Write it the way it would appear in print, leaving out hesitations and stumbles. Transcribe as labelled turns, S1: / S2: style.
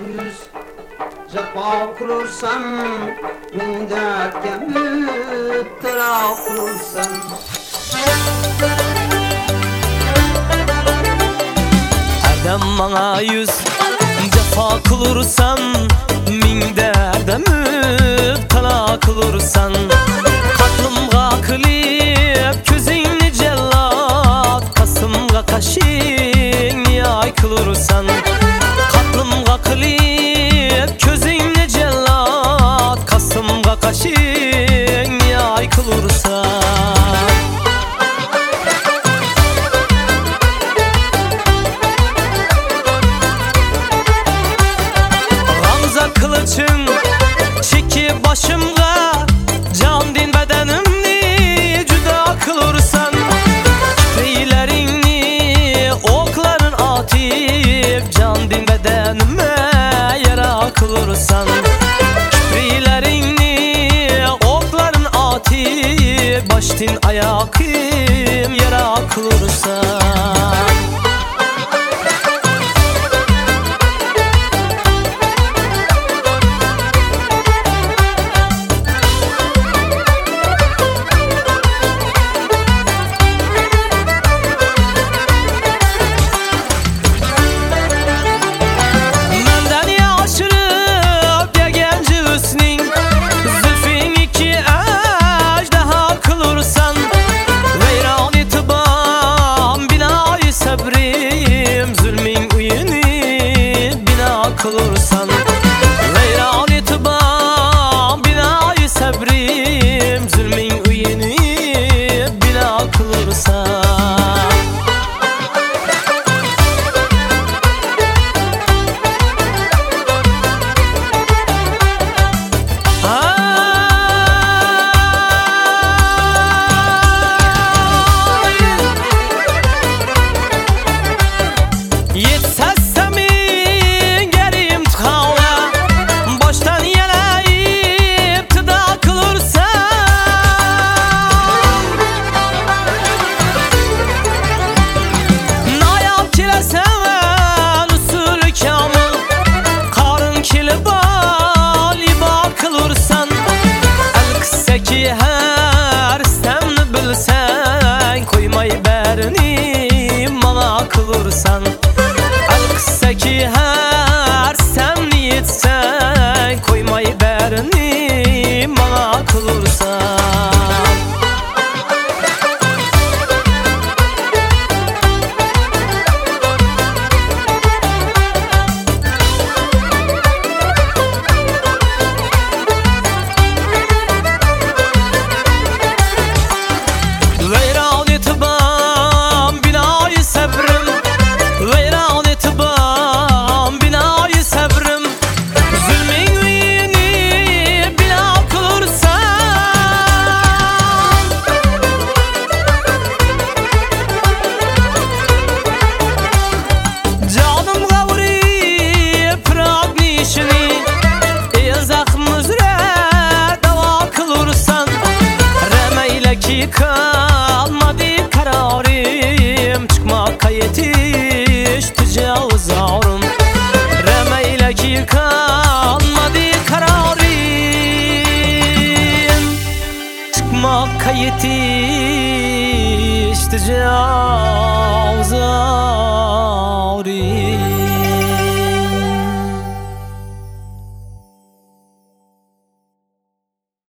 S1: yüz Cefa kurursan bin dertke müptela kurursan
S2: Erdem bana yüz cefa kılırsan min derde müptela kılırsan Katlımga kılıp közünü cellat Kasımga kaşın yay kılırsan Katlımga kılıp közünü cellat Kasımga kaşın yay kılırsan Kılıçın çekip başımga can din bedenimni cüda kılırsan Küpeylerini okların atıp can din bedenime yara kılırsan Küpeylerini okların atıp baş din ayakım yara kılırsan kılırsan Veyran itibam binayı sabrim Zulmin uyeni bina kılırsan her istemni bilsen koymay berini bana kılırsan Alkısaki her istemni yetsen koymay berini bana kılırsan kalmadı kararım çıkmakka yetiş tecavüz ağrım Remeyle ki kalmadı kararım çıkmakka yetiş tecavüz